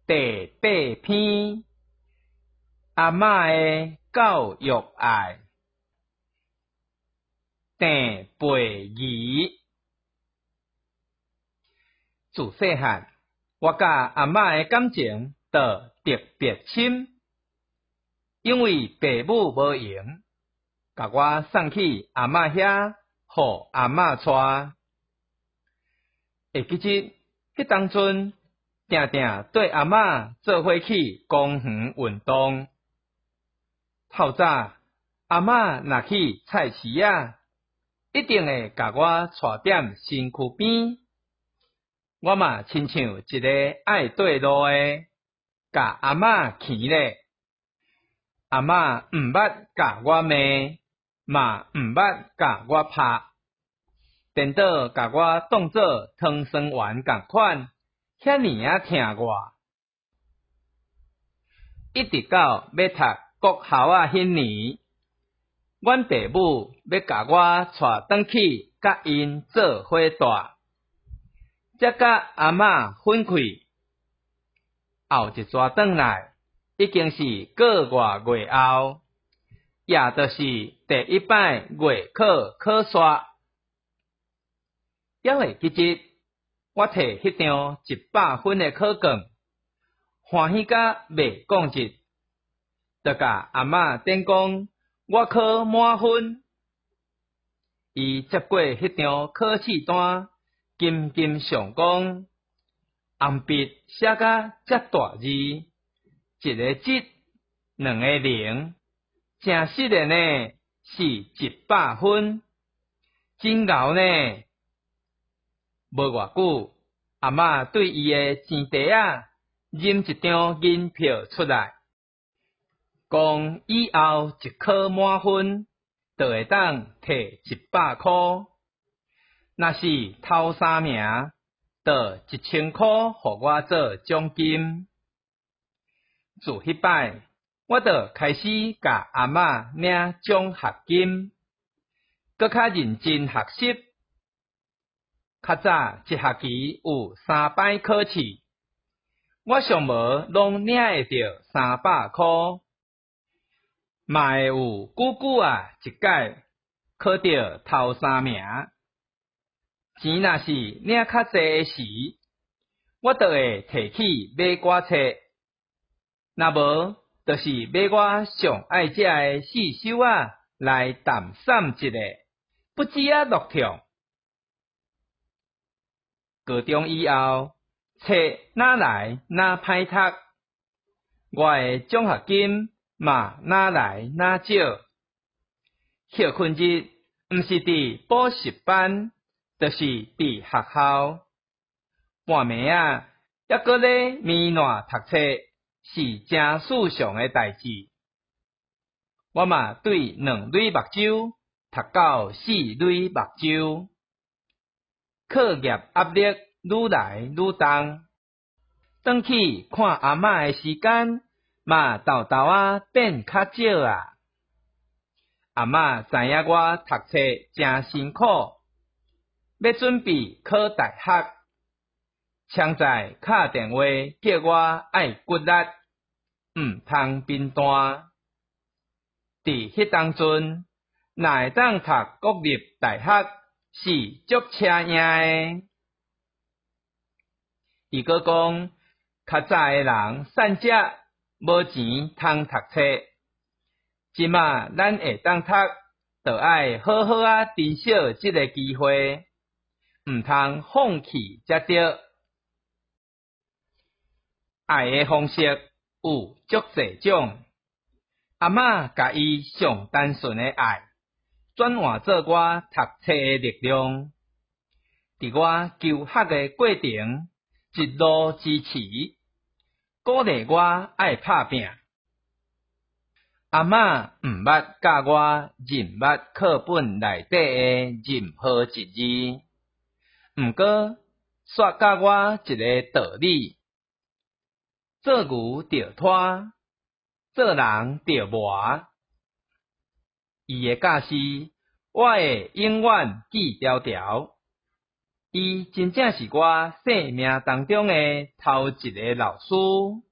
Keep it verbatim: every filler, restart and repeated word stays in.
第八篇，阿嬷的教育爱，定背语。自细汉，我甲阿嬷的感情就特别深，因为爸母无闲，甲我送去阿嬷遐，互阿嬷带。会记得迄当阵，定定对阿嬷做伙去公园运动。透早，阿嬷若去菜市仔，一定会甲我带点身躯边。我嘛亲像一个爱对路的，甲阿嬷牵咧。阿嬷毋捌甲我骂，嘛毋捌甲我拍，颠倒甲我当作汤酸丸共款，遐尼啊疼我。一直到要读国校啊迄年，阮爸母要甲我带转去，甲因做伙住，才甲阿嬷分开。后一逝转来，已经是个月月后，也就是第一摆月考考煞。还会记得我摕迄张一百分的考卷，欢喜甲袂讲日，就甲阿嬷顶讲我考满分。伊接过迄张考试单，金金上讲，红笔写甲遮大字，一个七，两个零，真实的呢是一百分，真牛呢。无偌久，阿嬷对伊的钱袋啊印一张银票出来，讲以后一考满分，就会当摕一百箍。若是头三名，就一千箍互我做奖金。自迄摆，我就开始甲阿嬷领奖学金，搁较认真学习。较早一学期有三摆考试，我上无拢领会着三百箍，嘛会有久久啊一届考着头三名。钱若是领较济时，我就会摕去买歌册，若无就是买我上爱食的四手啊来淡散一下，不止啊乐痛。高中以后，册哪来哪歹读，我的奖学金嘛哪来哪少。休困日毋是伫补习班，就是伫学校。半暝啊，抑搁咧眠烂读册，是真世上的代志。我嘛对两蕊目睭读到四蕊目睭。课业压力愈来愈重，转去看阿嬷的时间嘛豆豆啊变较少啊。阿嬷知影我读册真辛苦，要准备考大学，常在敲电话叫我爱骨力，毋通贫惰。伫迄当阵，若会当读国立大学，是足车赢的。伊阁讲，较早的人散食无钱通读册，即马咱会当读，就爱好好啊珍惜即个机会，毋通放弃才对。爱的方式有足侪种，阿嬷甲伊上单纯的爱，转换做我读册的力量。伫我求学的过程，一路支持，鼓励我爱拍拼。阿嬷毋捌教我认捌课本内底的任何一字，毋过煞教我一个道理：做牛着拖，做人着磨。伊的教示，我会永远记条条。 伊真正是我生命当中的头一个老师。